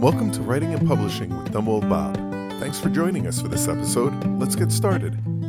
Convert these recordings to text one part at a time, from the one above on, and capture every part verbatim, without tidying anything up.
Welcome to Writing and Publishing with Dumb Old Bob. Thanks for joining us for this episode. Let's get started.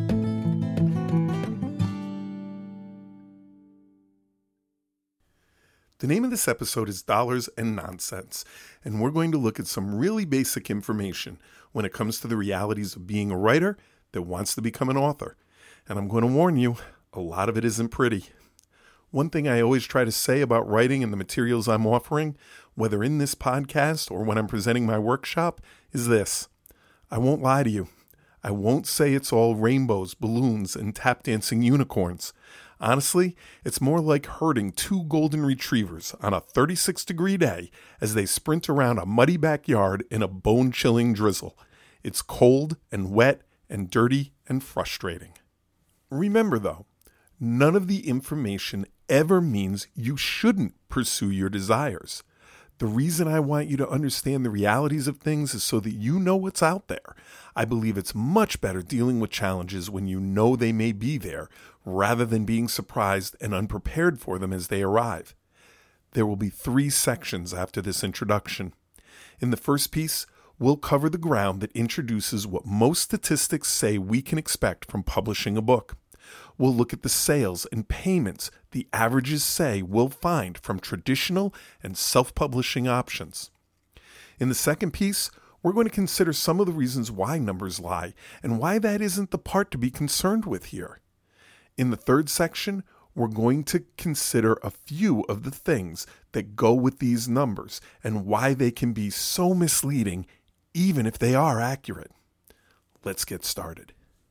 The name of this episode is Dollars and Nonsense, and we're going to look at some really basic information when it comes to the realities of being a writer that wants to become an author. And I'm going to warn you, a lot of it isn't pretty. One thing I always try to say about writing and the materials I'm offering, whether in this podcast or when I'm presenting my workshop, is this. I won't lie to you. I won't say it's all rainbows, balloons, and tap dancing unicorns. Honestly, it's more like herding two golden retrievers on a thirty-six degree day as they sprint around a muddy backyard in a bone-chilling drizzle. It's cold and wet and dirty and frustrating. Remember though, none of the information ever means you shouldn't pursue your desires. The reason I want you to understand the realities of things is so that you know what's out there. I believe it's much better dealing with challenges when you know they may be there, rather than being surprised and unprepared for them as they arrive. There will be three sections after this introduction. In the first piece, we'll cover the ground that introduces what most statistics say we can expect from publishing a book. We'll look at the sales and payments the averages say we'll find from traditional and self-publishing options. In the second piece, we're going to consider some of the reasons why numbers lie and why that isn't the part to be concerned with here. In the third section, we're going to consider a few of the things that go with these numbers and why they can be so misleading even if they are accurate. Let's get started.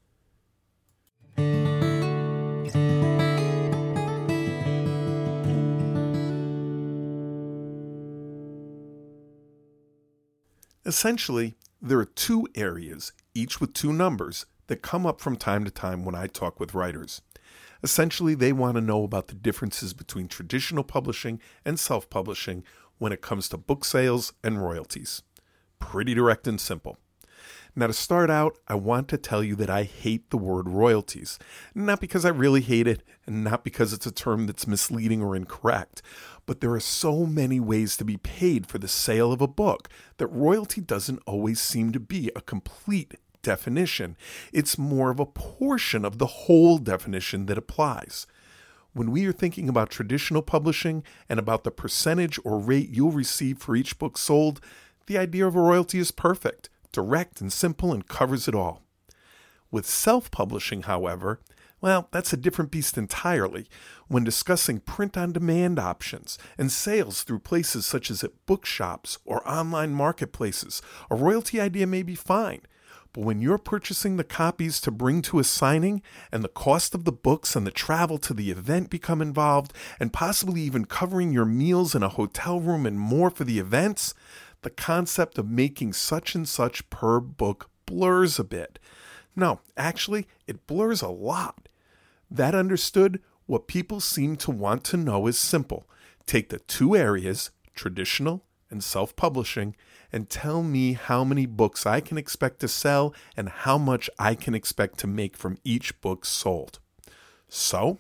Essentially, there are two areas, each with two numbers, that come up from time to time when I talk with writers. Essentially, they want to know about the differences between traditional publishing and self-publishing when it comes to book sales and royalties. Pretty direct and simple. Now, to start out, I want to tell you that I hate the word royalties. Not because I really hate it, and not because it's a term that's misleading or incorrect, but there are so many ways to be paid for the sale of a book that royalty doesn't always seem to be a complete definition. It's more of a portion of the whole definition that applies. When we are thinking about traditional publishing and about the percentage or rate you'll receive for each book sold, the idea of a royalty is perfect, direct and simple, and covers it all. With self-publishing, however, well, that's a different beast entirely. When discussing print-on-demand options and sales through places such as at bookshops or online marketplaces, a royalty idea may be fine. But when you're purchasing the copies to bring to a signing, and the cost of the books and the travel to the event become involved, and possibly even covering your meals in a hotel room and more for the events, the concept of making such and such per book blurs a bit. No, actually, it blurs a lot. That understood, what people seem to want to know is simple. Take the two areas, traditional and self-publishing, and tell me how many books I can expect to sell and how much I can expect to make from each book sold. So,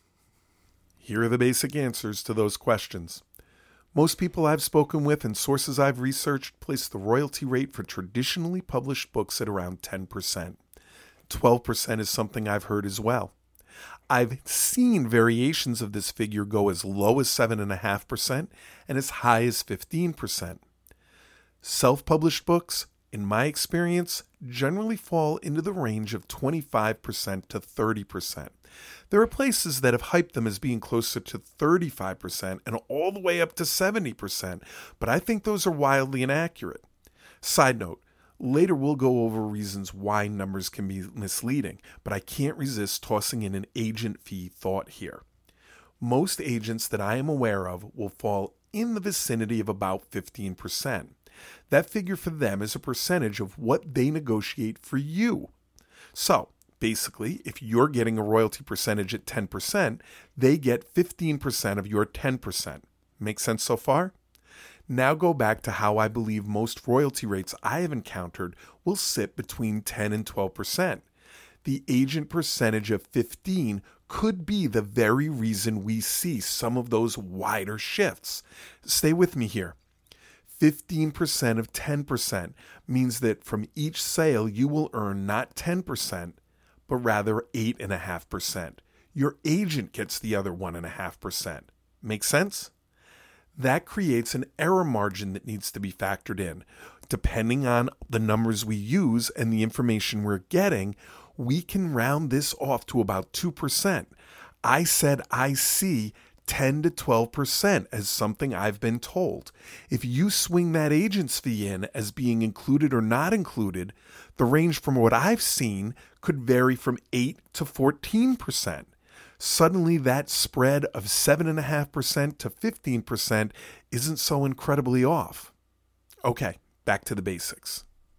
here are the basic answers to those questions. Most people I've spoken with and sources I've researched place the royalty rate for traditionally published books at around ten percent. twelve percent is something I've heard as well. I've seen variations of this figure go as low as seven point five percent and as high as fifteen percent. Self-published books, in my experience, generally fall into the range of twenty-five percent to thirty percent. There are places that have hyped them as being closer to thirty-five percent and all the way up to seventy percent, but I think those are wildly inaccurate. Side note, later we'll go over reasons why numbers can be misleading, but I can't resist tossing in an agent fee thought here. Most agents that I am aware of will fall in the vicinity of about fifteen percent. That figure for them is a percentage of what they negotiate for you. So, basically, if you're getting a royalty percentage at ten percent, they get fifteen percent of your ten percent. Make sense so far? Now go back to how I believe most royalty rates I have encountered will sit between ten and twelve percent. The agent percentage of fifteen could be the very reason we see some of those wider shifts. Stay with me here. fifteen percent of ten percent means that from each sale you will earn not ten percent, but rather eight point five percent. Your agent gets the other one point five percent. Make sense? That creates an error margin that needs to be factored in. Depending on the numbers we use and the information we're getting, we can round this off to about two percent. I said I see ten to twelve percent as something I've been told. If you swing that agent's fee in as being included or not included, the range from what I've seen could vary from eight to fourteen percent. Suddenly that spread of seven point five percent to fifteen percent isn't so incredibly off. Okay, back to the basics.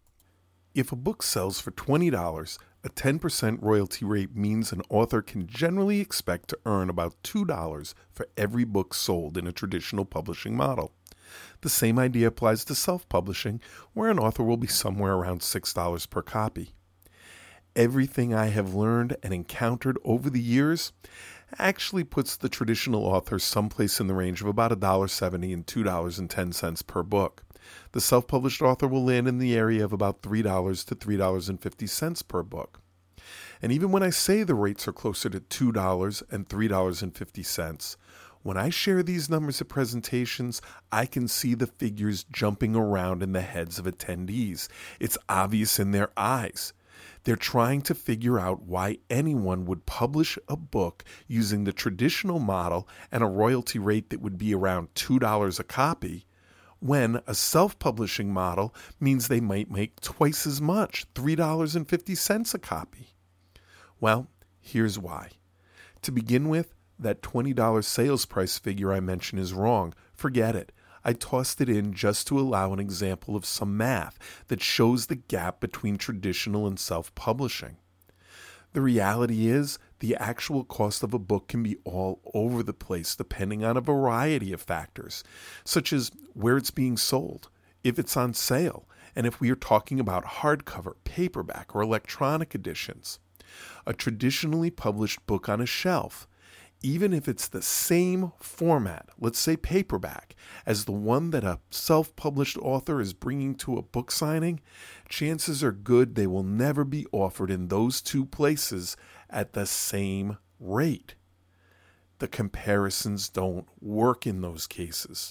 If a book sells for twenty dollars, a ten percent royalty rate means an author can generally expect to earn about two dollars for every book sold in a traditional publishing model. The same idea applies to self-publishing, where an author will be somewhere around six dollars per copy. Everything I have learned and encountered over the years actually puts the traditional author someplace in the range of about one dollar and seventy cents and two dollars and ten cents per book. The self-published author will land in the area of about three dollars to three dollars and fifty cents per book. And even when I say the rates are closer to two dollars and three dollars and fifty cents, when I share these numbers at presentations, I can see the figures jumping around in the heads of attendees. It's obvious in their eyes. They're trying to figure out why anyone would publish a book using the traditional model and a royalty rate that would be around two dollars a copy, when a self-publishing model means they might make twice as much, three dollars and fifty cents a copy. Well, here's why. To begin with, that twenty dollars sales price figure I mentioned is wrong. Forget it. I tossed it in just to allow an example of some math that shows the gap between traditional and self-publishing. The reality is, the actual cost of a book can be all over the place depending on a variety of factors, such as where it's being sold, if it's on sale, and if we are talking about hardcover, paperback, or electronic editions. A traditionally published book on a shelf, even if it's the same format, let's say paperback, as the one that a self-published author is bringing to a book signing, chances are good they will never be offered in those two places at the same rate. The comparisons don't work in those cases.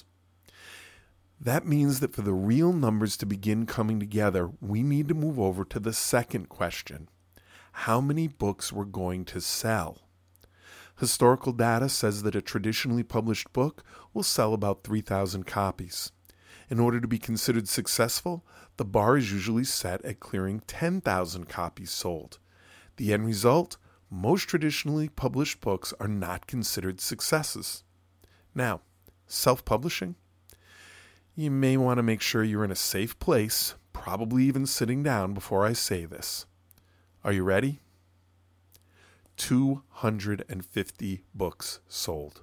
That means that for the real numbers to begin coming together, we need to move over to the second question: how many books we're going to sell. Historical data says that a traditionally published book will sell about three thousand copies. In order to be considered successful, the bar is usually set at clearing ten thousand copies sold. The end result? Most traditionally published books are not considered successes. Now, self-publishing? You may want to make sure you're in a safe place, probably even sitting down before I say this. Are you ready? two hundred fifty books sold.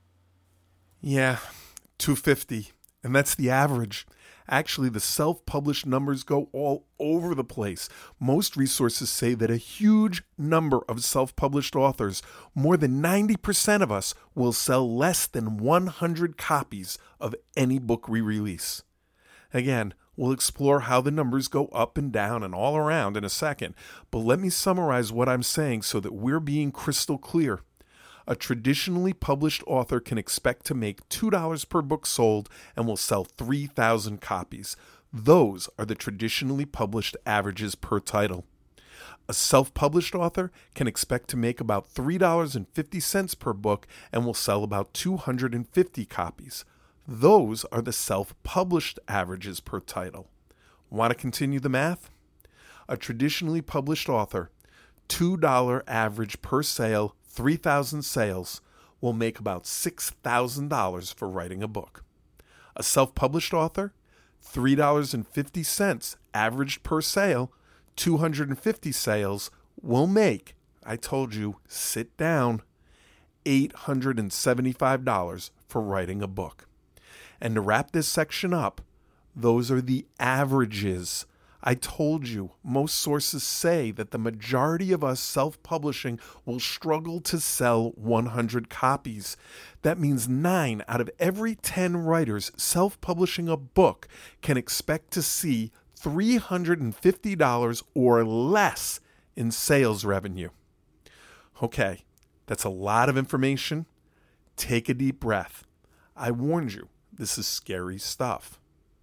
Yeah, two hundred fifty, and that's the average. Actually, the self-published numbers go all over the place. Most resources say that a huge number of self-published authors, more than ninety percent of us, will sell less than one hundred copies of any book we release. Again, we'll explore how the numbers go up and down and all around in a second, but let me summarize what I'm saying so that we're being crystal clear. A traditionally published author can expect to make two dollars per book sold and will sell three thousand copies. Those are the traditionally published averages per title. A self-published author can expect to make about three dollars and fifty cents per book and will sell about two hundred fifty copies. Those are the self-published averages per title. Want to continue the math? A traditionally published author, two dollars average per sale, three thousand sales, will make about six thousand dollars for writing a book. A self-published author, three dollars and fifty cents averaged per sale, two hundred fifty sales, will make, I told you, sit down, eight hundred seventy-five dollars for writing a book. And to wrap this section up, those are the averages. I told you, most sources say that the majority of us self-publishing will struggle to sell one hundred copies. That means nine out of every ten writers self-publishing a book can expect to see three hundred fifty dollars or less in sales revenue. Okay, that's a lot of information. Take a deep breath. I warned you, this is scary stuff.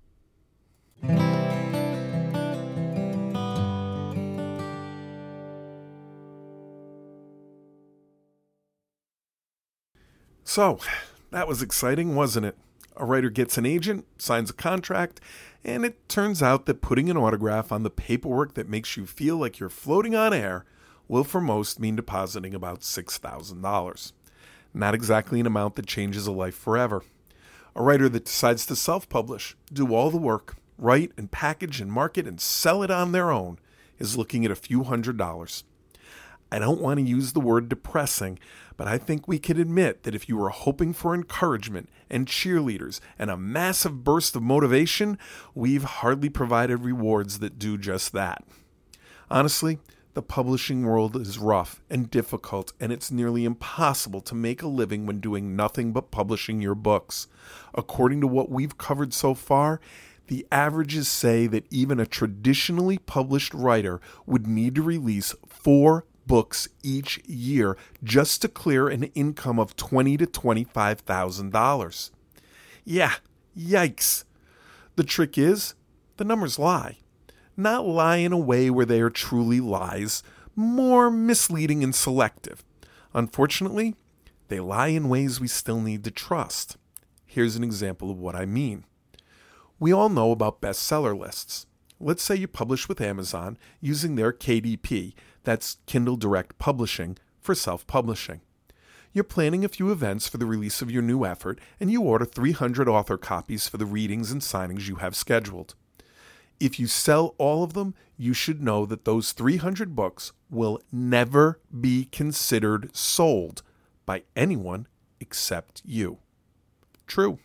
So, that was exciting, wasn't it? A writer gets an agent, signs a contract, and it turns out that putting an autograph on the paperwork that makes you feel like you're floating on air will for most mean depositing about six thousand dollars. Not exactly an amount that changes a life forever. A writer that decides to self-publish, do all the work, write and package and market and sell it on their own is looking at a few hundred dollars. I don't want to use the word depressing, but I think we can admit that if you were hoping for encouragement and cheerleaders and a massive burst of motivation, we've hardly provided rewards that do just that. Honestly, the publishing world is rough and difficult, and it's nearly impossible to make a living when doing nothing but publishing your books. According to what we've covered so far, the averages say that even a traditionally published writer would need to release four books each year just to clear an income of twenty thousand to twenty-five thousand dollars. Yeah, yikes. The trick is, the numbers lie. Not lie in a way where they are truly lies, more misleading and selective. Unfortunately, they lie in ways we still need to trust. Here's an example of what I mean. We all know about bestseller lists. Let's say you publish with Amazon using their K D P, that's Kindle Direct Publishing, for self-publishing. You're planning a few events for the release of your new effort, and you order three hundred author copies for the readings and signings you have scheduled. If you sell all of them, you should know that those three hundred books will never be considered sold by anyone except you. True.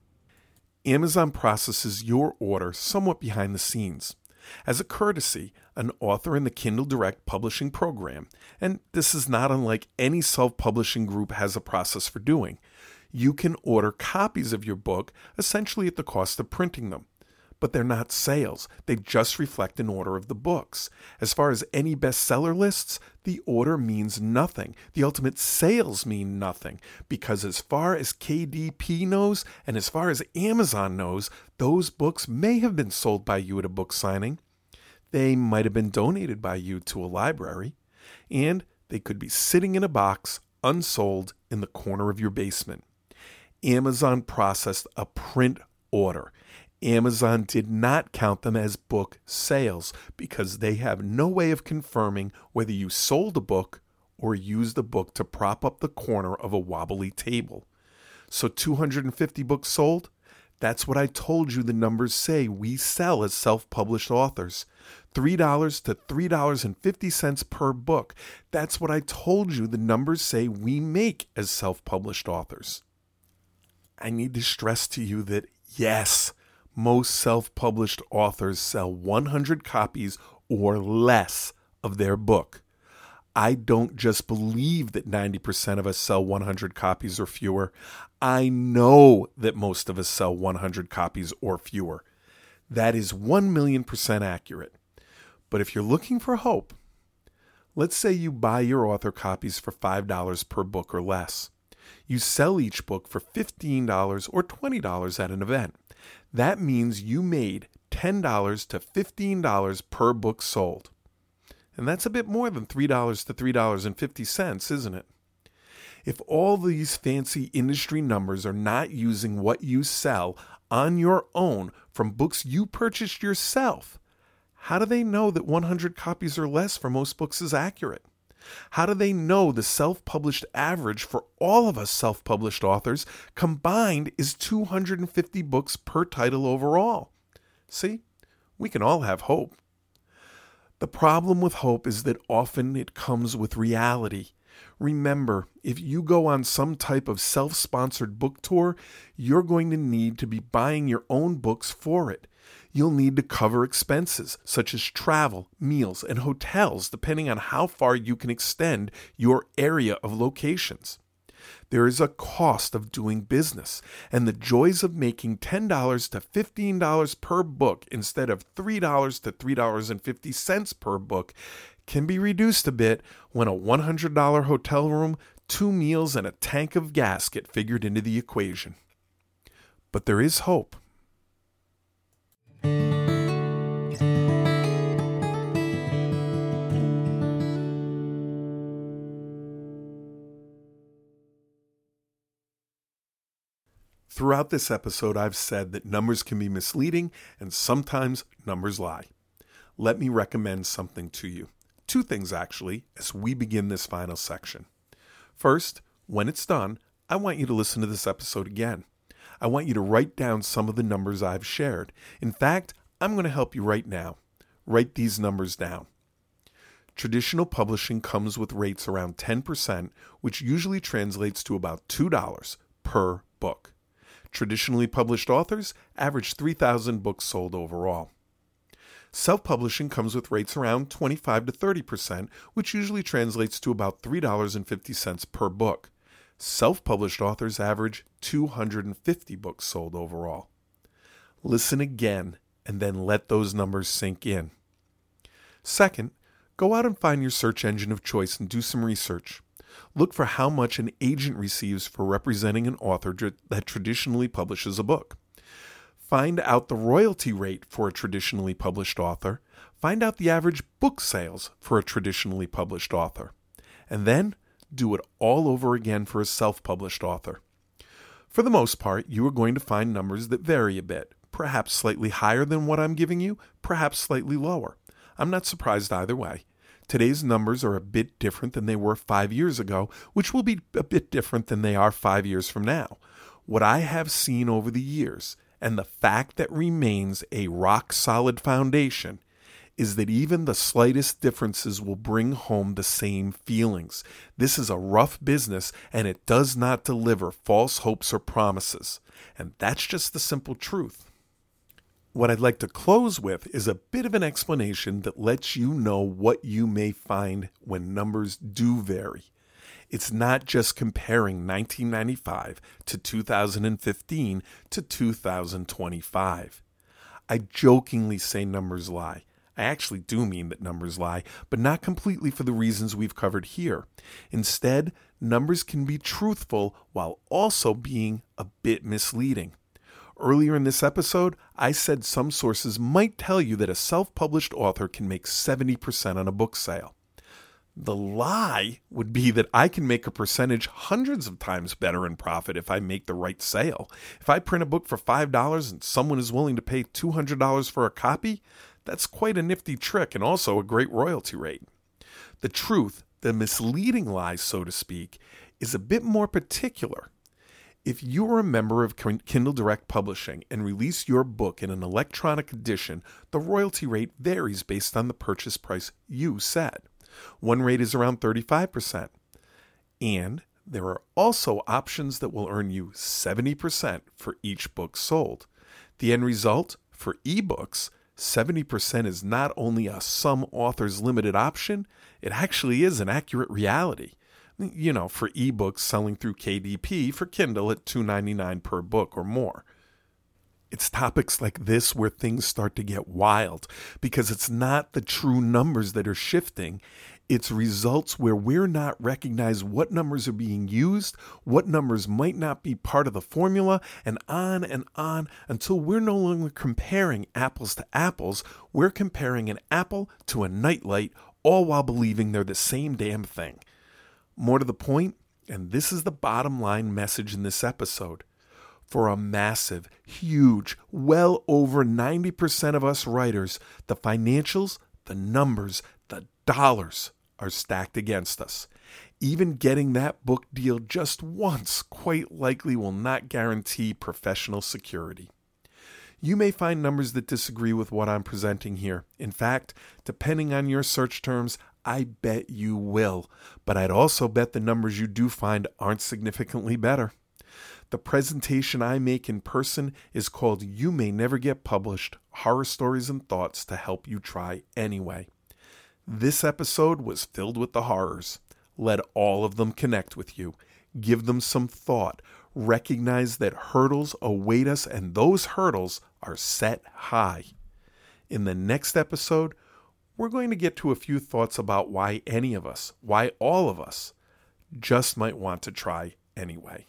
Amazon processes your order somewhat behind the scenes. As a courtesy, an author in the Kindle Direct Publishing program, and this is not unlike any self-publishing group has a process for doing, you can order copies of your book essentially at the cost of printing them. But they're not sales. They just reflect an order of the books. As far as any bestseller lists, the order means nothing. The ultimate sales mean nothing. Because as far as K D P knows, and as far as Amazon knows, those books may have been sold by you at a book signing. They might have been donated by you to a library. And they could be sitting in a box, unsold, in the corner of your basement. Amazon processed a print order. Amazon did not count them as book sales because they have no way of confirming whether you sold a book or used a book to prop up the corner of a wobbly table. So two hundred fifty books sold? That's what I told you the numbers say we sell as self-published authors. three dollars to three dollars and fifty cents per book. That's what I told you the numbers say we make as self-published authors. I need to stress to you that, yes, most self-published authors sell one hundred copies or less of their book. I don't just believe that ninety percent of us sell one hundred copies or fewer. I know that most of us sell one hundred copies or fewer. That is one million percent accurate. But if you're looking for hope, let's say you buy your author copies for five dollars per book or less. You sell each book for fifteen dollars or twenty dollars at an event. That means you made ten dollars to fifteen dollars per book sold. And that's a bit more than three dollars to three dollars and fifty cents, isn't it? If all these fancy industry numbers are not using what you sell on your own from books you purchased yourself, how do they know that one hundred copies or less for most books is accurate? How do they know the self-published average for all of us self-published authors combined is two hundred fifty books per title overall? See, we can all have hope. The problem with hope is that often it comes with reality. Remember, if you go on some type of self-sponsored book tour, you're going to need to be buying your own books for it. You'll need to cover expenses such as travel, meals, and hotels depending on how far you can extend your area of locations. There is a cost of doing business, and the joys of making ten dollars to fifteen dollars per book instead of three dollars to three dollars and fifty cents per book can be reduced a bit when a one hundred dollars hotel room, two meals, and a tank of gas get figured into the equation. But there is hope. Throughout this episode, I've said that numbers can be misleading and sometimes numbers lie. Let me recommend something to you. Two things, actually, as we begin this final section. First, when it's done, I want you to listen to this episode again. I want you to write down some of the numbers I've shared. In fact, I'm going to help you right now. Write these numbers down. Traditional publishing comes with rates around ten percent, which usually translates to about two dollars per book. Traditionally published authors average three thousand books sold overall. Self-publishing comes with rates around twenty-five to thirty percent, which usually translates to about three dollars and fifty cents per book. Self-published authors average two hundred fifty books sold overall. Listen again and then let those numbers sink in. Second, go out and find your search engine of choice and do some research. Look for how much an agent receives for representing an author that traditionally publishes a book. Find out the royalty rate for a traditionally published author. Find out the average book sales for a traditionally published author. And then do it all over again for a self-published author. For the most part, you are going to find numbers that vary a bit, perhaps slightly higher than what I'm giving you, perhaps slightly lower. I'm not surprised either way. Today's numbers are a bit different than they were five years ago, which will be a bit different than they are five years from now. What I have seen over the years, and the fact that remains a rock-solid foundation, is that even the slightest differences will bring home the same feelings. This is a rough business, and it does not deliver false hopes or promises. And that's just the simple truth. What I'd like to close with is a bit of an explanation that lets you know what you may find when numbers do vary. It's not just comparing nineteen ninety-five to two thousand fifteen to two thousand twenty-five. I jokingly say numbers lie. I actually do mean that numbers lie, but not completely for the reasons we've covered here. Instead, numbers can be truthful while also being a bit misleading. Earlier in this episode, I said some sources might tell you that a self-published author can make seventy percent on a book sale. The lie would be that I can make a percentage hundreds of times better in profit if I make the right sale. If I print a book for five dollars and someone is willing to pay two hundred dollars for a copy, that's quite a nifty trick and also a great royalty rate. The truth, the misleading lie, so to speak, is a bit more particular. If you are a member of Kindle Direct Publishing and release your book in an electronic edition, the royalty rate varies based on the purchase price you set. One rate is around thirty-five percent. And there are also options that will earn you seventy percent for each book sold. The end result, for ebooks, seventy percent is not only a some authors limited option, it actually is an accurate reality. You know, for ebooks selling through K D P for Kindle at two dollars and ninety-nine cents per book or more. It's topics like this where things start to get wild because it's not the true numbers that are shifting. It's results where we're not recognizing what numbers are being used, what numbers might not be part of the formula, and on and on until we're no longer comparing apples to apples. We're comparing an apple to a nightlight, all while believing they're the same damn thing. More to the point, and this is the bottom line message in this episode. For a massive, huge, well over ninety percent of us writers, the financials, the numbers, the dollars are stacked against us. Even getting that book deal just once quite likely will not guarantee professional security. You may find numbers that disagree with what I'm presenting here. In fact, depending on your search terms, I bet you will. But I'd also bet the numbers you do find aren't significantly better. The presentation I make in person is called You May Never Get Published, Horror Stories and Thoughts to Help You Try Anyway. This episode was filled with the horrors. Let all of them connect with you. Give them some thought. Recognize that hurdles await us, and those hurdles are set high. In the next episode, we're going to get to a few thoughts about why any of us, why all of us, just might want to try anyway.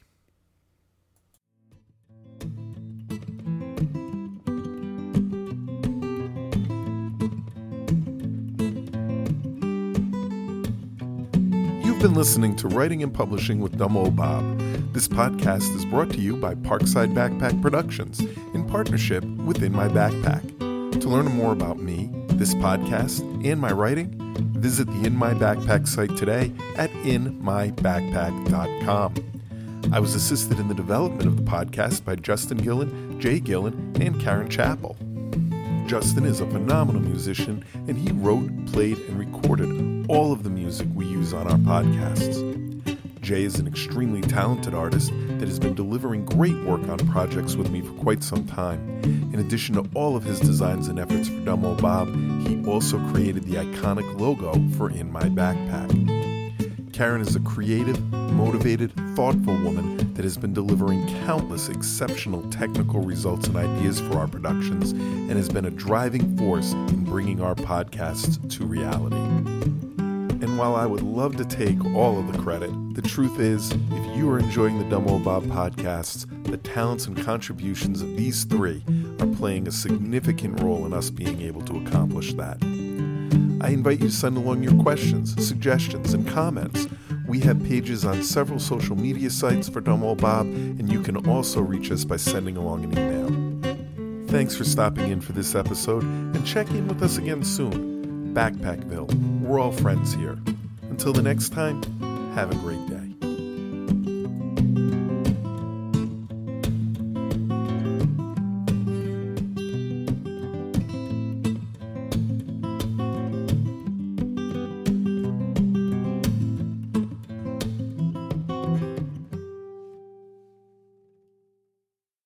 You've been listening to Writing and Publishing with Dumb Old Bob. This podcast is brought to you by Parkside Backpack Productions in partnership with In My Backpack. To learn more about me, this podcast, and my writing, visit the In My Backpack site today at in my backpack dot com. I was assisted in the development of the podcast by Justin Gillen, Jay Gillen, and Karen Chappell. Justin is a phenomenal musician, and he wrote, played, and recorded all of the music we use on our podcasts. Jay is an extremely talented artist that has been delivering great work on projects with me for quite some time. In addition to all of his designs and efforts for Dumb Old Bob, he also created the iconic logo for In My Backpack. Karen is a creative, motivated, thoughtful woman that has been delivering countless exceptional technical results and ideas for our productions and has been a driving force in bringing our podcasts to reality. And while I would love to take all of the credit, the truth is, if you are enjoying the Dumb Old Bob podcasts, the talents and contributions of these three are playing a significant role in us being able to accomplish that. I invite you to send along your questions, suggestions, and comments. We have pages on several social media sites for Dumb Old Bob, and you can also reach us by sending along an email. Thanks for stopping in for this episode, and check in with us again soon. Backpackville, we're all friends here. Until the next time, have a great day.